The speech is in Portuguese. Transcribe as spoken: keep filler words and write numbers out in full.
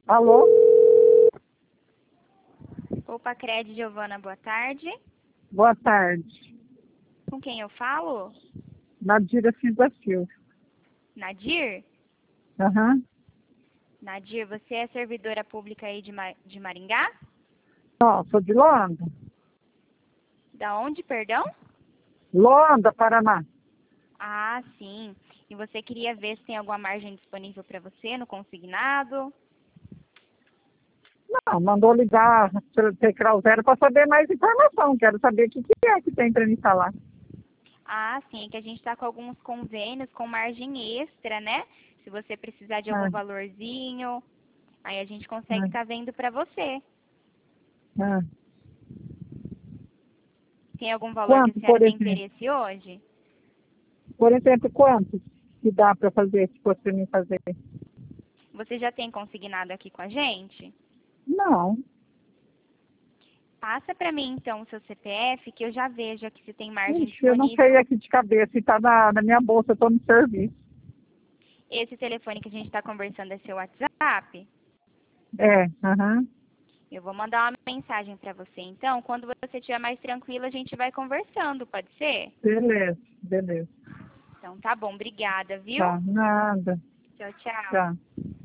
Alô? Opa, Cred, Giovana, boa tarde. Boa tarde. Com quem eu falo? Nadira Silva Silva. Nadir? Aham. Nadir, você é servidora pública aí de, Ma de Maringá? Não, sou de Londa. Da onde, perdão? Londa, Paraná. Ah, sim. E você queria ver se tem alguma margem disponível para você no consignado? Não, mandou ligar para Tecral Zero para saber mais informação. Quero saber o que, que é que tem para me falar. Ah, sim, é que a gente está com alguns convênios com margem extra, né? Se você precisar de algum Ah, valorzinho, aí a gente consegue ah, estar vendo para você. ah. Tem algum valor que a Quanto, senhora por tem exemplo? interesse hoje? Por exemplo, quanto que dá para fazer, se fosse para mim fazer? Você já tem consignado aqui com a gente? Não. Passa para mim então o seu C P F, que eu já vejo aqui se tem margem Ixi, eu não sei disponível. aqui de cabeça. Se tá na, na minha bolsa, eu tô no serviço. Esse telefone que a gente está conversando é seu WhatsApp? É, aham. Eu vou mandar uma mensagem para você. Então, quando você estiver mais tranquila, a gente vai conversando, pode ser? Beleza, beleza. Então, tá bom. Obrigada, viu? Tá, nada. Tchau, tchau. Tá.